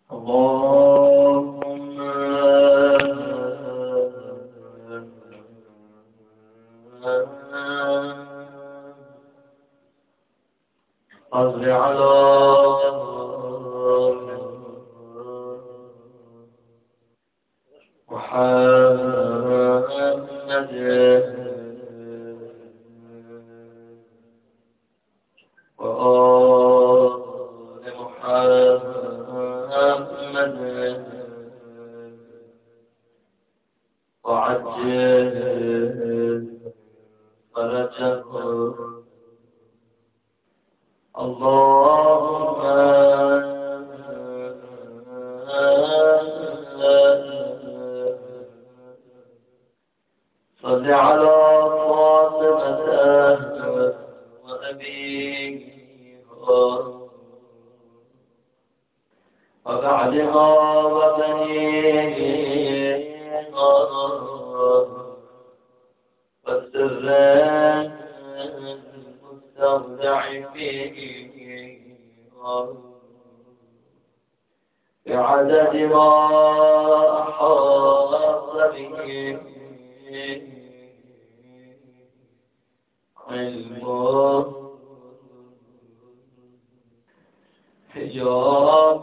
اللهم صل على محمد وآل محمد وعجل فرجهم. اللهم صل على فاطمة وأبيها وبعدها وبنيها والسر المستودع فيها بعدد ما أحاط به علمه حجاب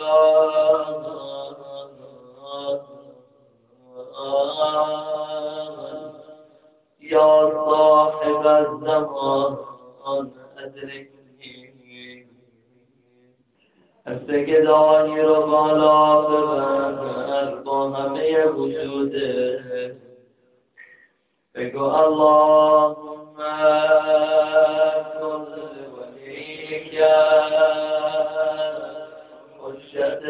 يا صاحب الزمان أدركني استقدانی رو بالا ببر با همه وجوده بگو اللهم كن وليك حجة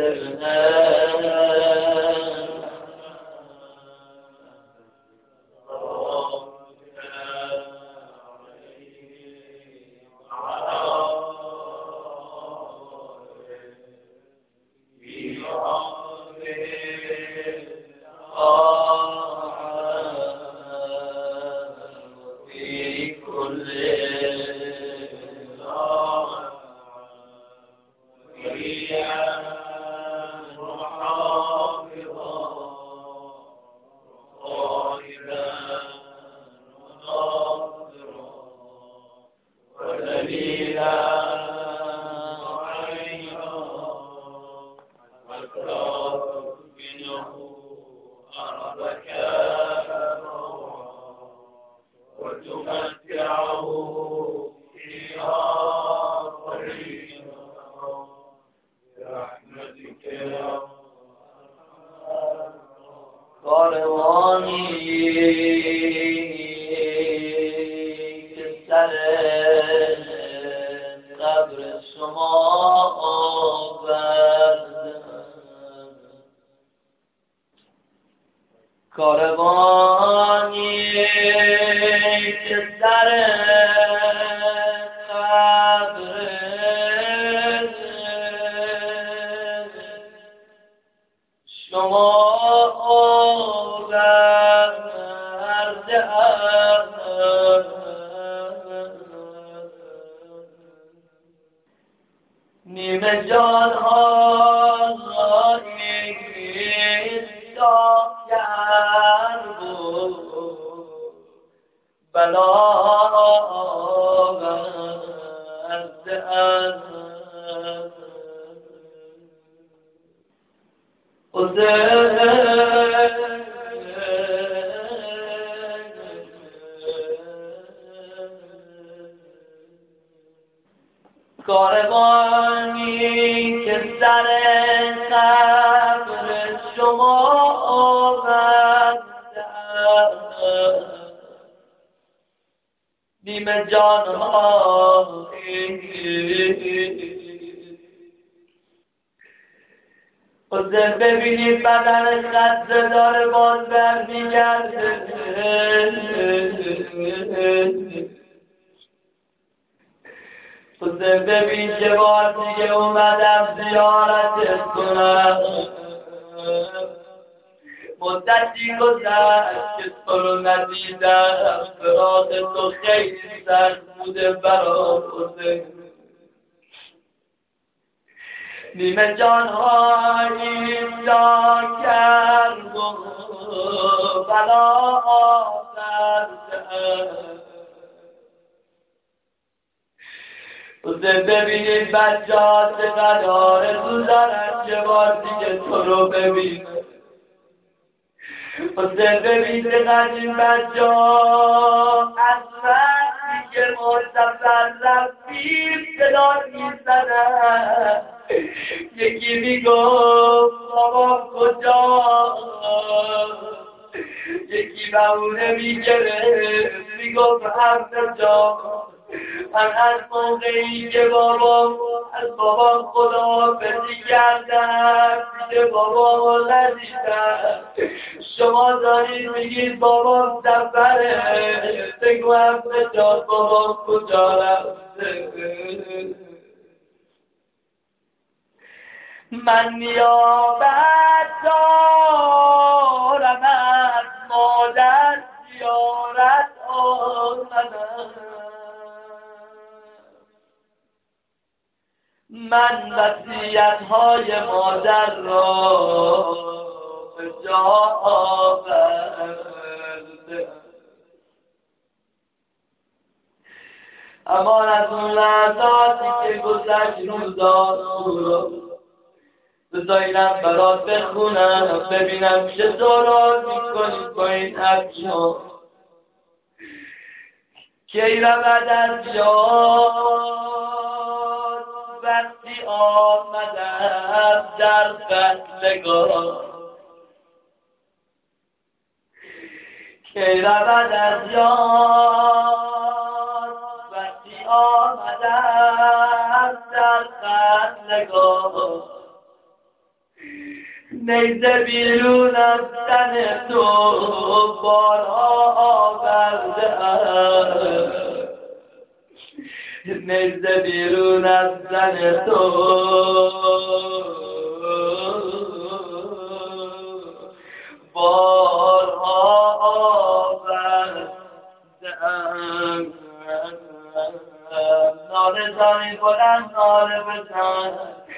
کاروانی که سر قبر شما آورد، کاروانی که سر قبر شما نیمه جان ها داگر بود بلا ورد کاروانی که سر قبر شما آورد، نیمه جان ها حضر ببینید بدن خسته داره باز برمیگرده، حضر ببین که بار دیگه اومدم زیارتت کنم، مدتی گذشت که تو رو ندیدم، فراق تو خیلی سخت بوده برام حسین. نیمه جانهایی را کرد و بلا آورده حسین ببینید بچه‌ها چقدر آرزو دارن یه بار دیگه تو رو ببینه. حسین ببین چقدر این بچه‌ها از وقتی که ما سفر رفتیم صدا می‌زدن. یکی میگفت بابا کجا، یکی بهونه میگرفت میگفت همه جا. من از موقعی که از بابا خداحافظی کردم دیگه بابا ندیدم. شما دارید میگید بابا سفره، بگو همه جا بابا کجا رفته. من نیابت دارم از مادر زیارت آمدم. من وصیت‌های مادر را به جا آوردم. اما از اون لحظاتی که گذشت روزا بذارم برات بخونم ببینم چطور راه میکنید با این ابیات. کی رود از یاد وقتی آمدم در فصلگاه. کی رود از یاد وقتی آمدم در فصلگاه. نیزه بیرون از تن تو بارها آورده، نیزه بیرون از تن تو بارها آورده. ناله زنی بلند ناله بزن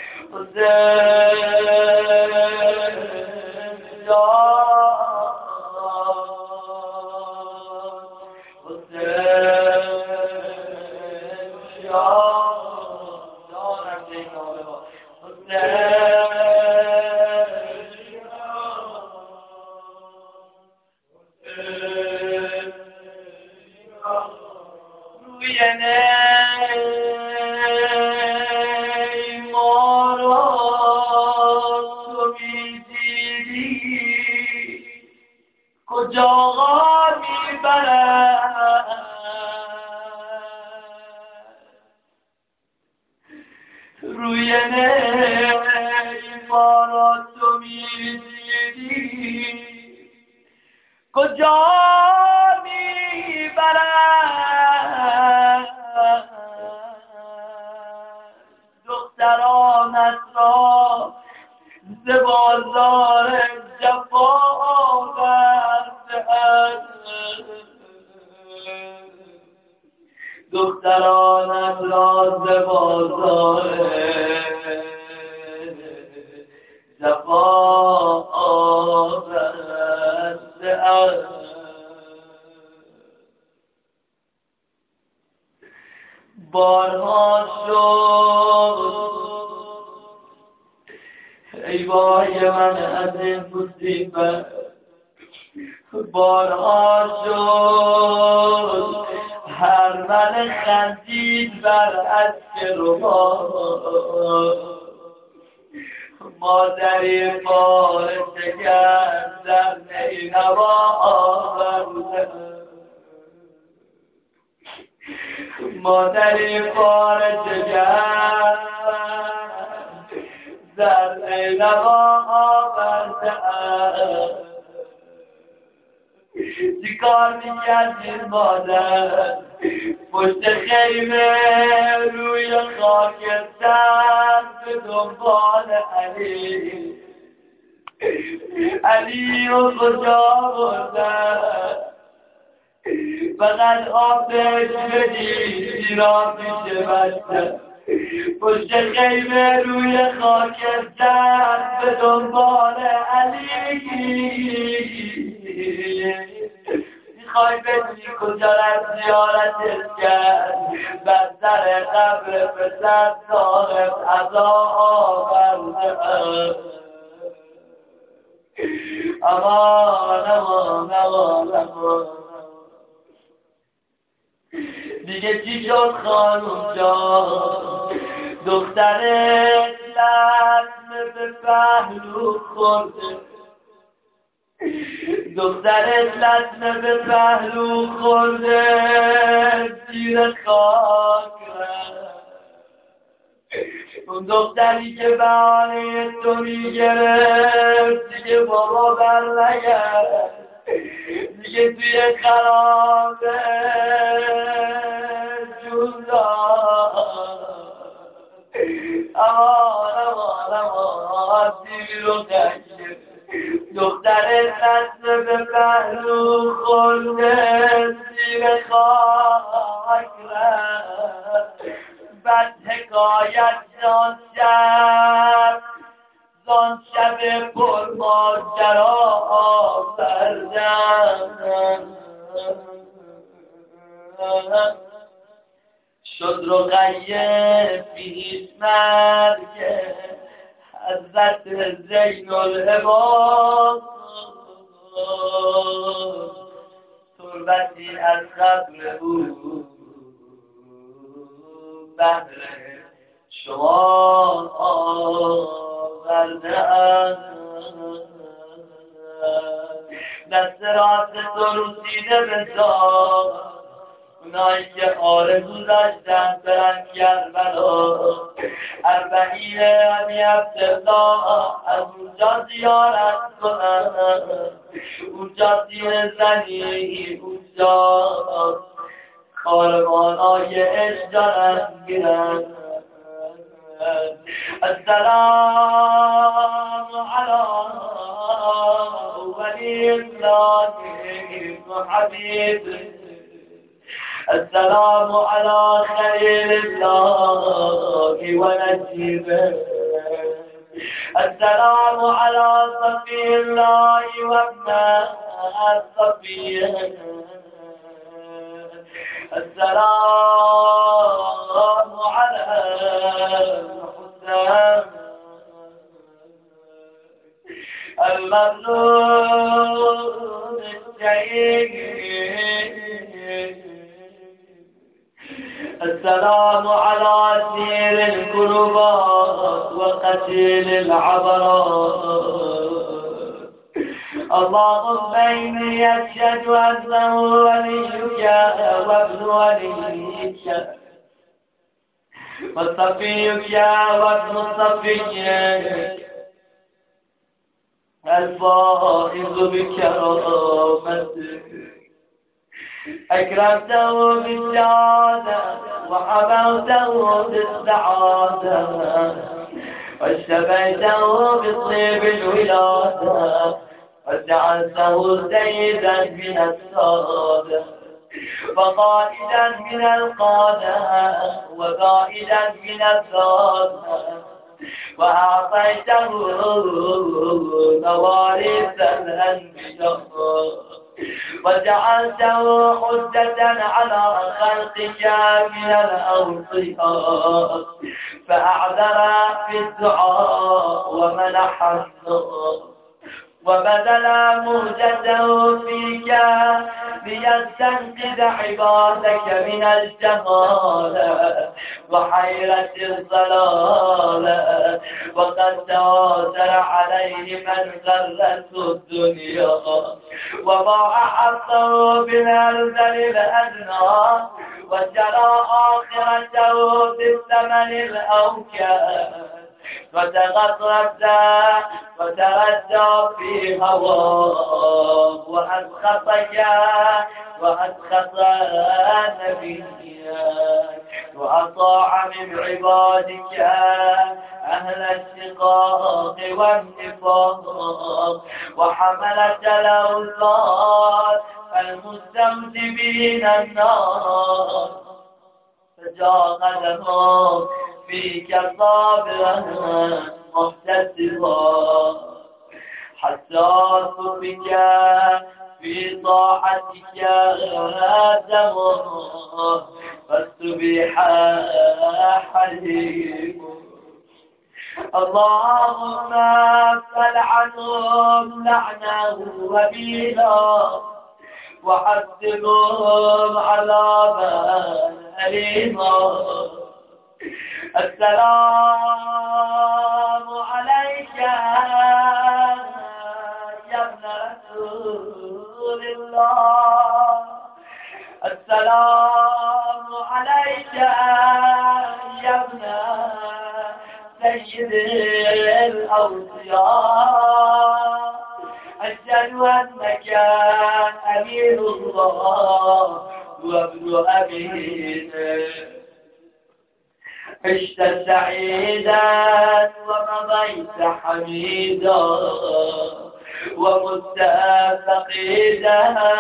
کجا میبرد روی ما را تو میدیدی، کجا میبرد دخترانت را ز بازار جفا دخترانت را ز بازار جفا آورده. بارها شد ای وای من از این مصیبت، بارها شد هر من خندید بر اشک ربا. مادری پاره شکست در نینوا آورده، مادری پاره شکست در نینوا آورده. چیکار میکرد این مادر پشت خیمه روی خاکستر به دنبال علی و کجا بردن، فقط آبش بدی زیرا پیش بچه پشت خیمه روی خاکستر به دنبال علی میخوای بدونی کجا رفت زیارتت کرد بر سر قبر پسر صاحب عزا آورده امان امان امان امان دیگه چی شد خانوم جان دخترت لطمه به پهلو خورده دخترت لطمه به پهلو خورده زیر خاک رفت اون دختری که بهانه تو میگرفت دیگه بابا بر نگرد دیگه توی خرابه جون امان امان امان دیوی رو کشید دختر نسل به پهلو خورده زیر خاک رفت بعد حکایت زان شب پر ماجرا آوردم شد رقیه پیش مرگ حضرت زین العباد تربتی از قبر او بهر شما آوردم دست راست تو رسیده بذار اونایی که آرزو داشتن برن کربلا اربعین ابی عبدالله از اونجا زیارت کنن اونجا سینه زنی اونجا کاروانای عشق جانت گیرن السلام علی ولی الله و حبیب السلام على خير الله ونجيبه السلام على صفي الله وابن صفيه السلام على الحسين الممنون الشهيد السلام على سير الكربات وقتيل العبرات اللهم إني أشهد أنه وليك وابن وليك وصفيك وابن صفيك الفائز بكرامتك أكرمته بالسعادة وحموته بالسعادة واشتبيته بطيب الولادة وجعلته سيدا من السادة وقائدا من القادة وقائدا من السادة وأعطيته موارث الأنبياء وجعلته حجة على خلقك من الأوصياء فأعذر في الدعاء ومنح النور وبذل مهجته فيك ليستنقذ عبادك من الجهالة وحيرة الضلالة وقد تواصل عليه من غرته الدنيا وضاع حظه بالأرذل الأدنى وجرى آخرته بالثمن الأوكاد وتردى في هواه وأسخط نبيك وأطاع من عبادك أهل الشقاق والنفاق وحملة الأوزار المستمسبين النار فجاهدهم فيك صابرا محتسبا حساس بك في طاعتك دمه فاستبيح حليم اللهم فلعنهم لعنه وبيلا وعذبهم عذابا أليما السلام عليك يا ابن رسول الله السلام عليك يا ابن سيد الأوصياء أشهد أنك أمير الله وابن أبيه عشت سعيدا ومضيت حميدا ومت فقيدا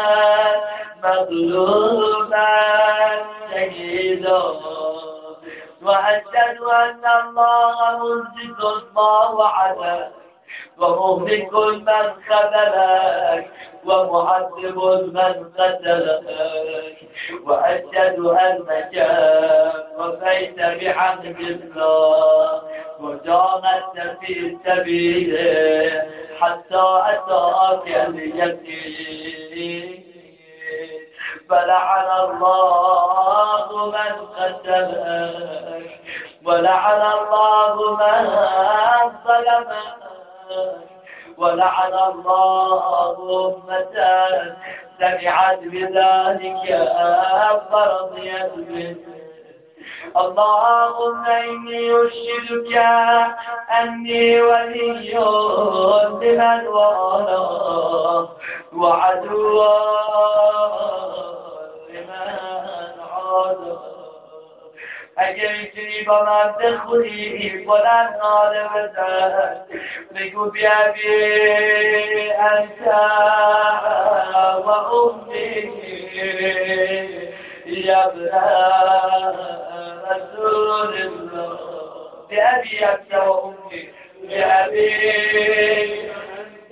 مظلوما شهيدا وأشهد أن الله منزل ما وعدك ومهلك من خذلك ومعذب من قتلك وأشهد أنك وفيت بعهد الله وجاهدت في سبيله حتى أتاك اليقين فلعن الله من قتلك ولعن الله من ظلمك ولعن الله أمة سمعت بذلك فرضيت به اللهم إني أشهدك أني ولي لمن والاه وعدو لمن عاده اگر میتونی با من بخونی بلند ناله بزن بگو بیا بی انت و امی یا ابن رسول الله بأبي أنت وأمي بأبي أنت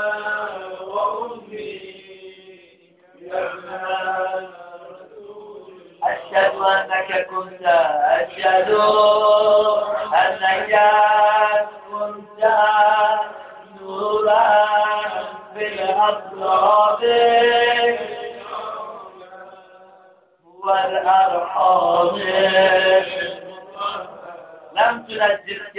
وأمي يا ابن أشهد أنك كنت أشهد أنك كنت نورا بالأطراف والأرحام لم تنجدك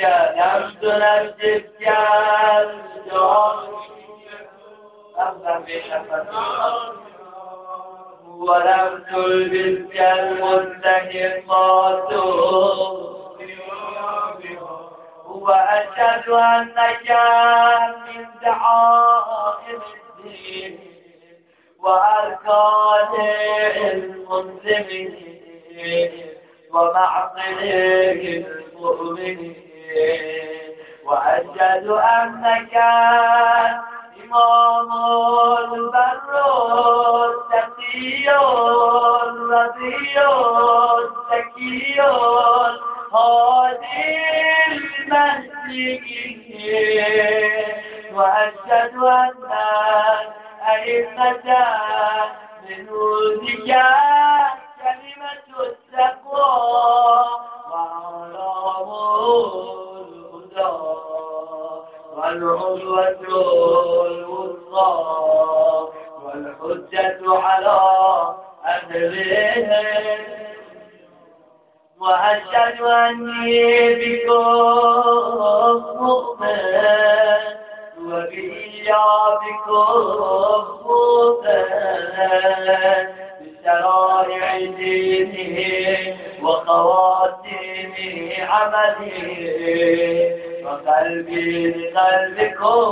ولم تلبسك المستهمات وأشهد أنك من دعائم الدين وأركان المسلمين ومعقله المؤمنين وأشهد أنك إمام البر التقي الرضي الزكي هادي المهدي وأشهد أن أئمة من ولدك كلمة التقوى وأعلام الهدى والعروة الوثقى والحجة على أهلها وأشهد أني بكم مؤمن وبإيابكم مؤمن بشرائع دينه وخواتيم عمله وقلبي لقلبكم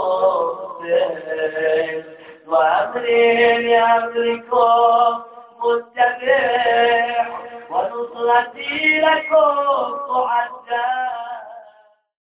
وأمري لأمركم متبع ونصرتي لكم تعدى